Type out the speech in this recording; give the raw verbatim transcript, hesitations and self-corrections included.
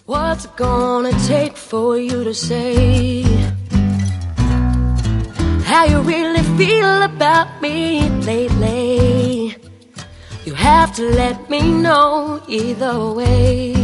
What's it gonna take for you to say how you really feel about me lately? You have to let me know either way.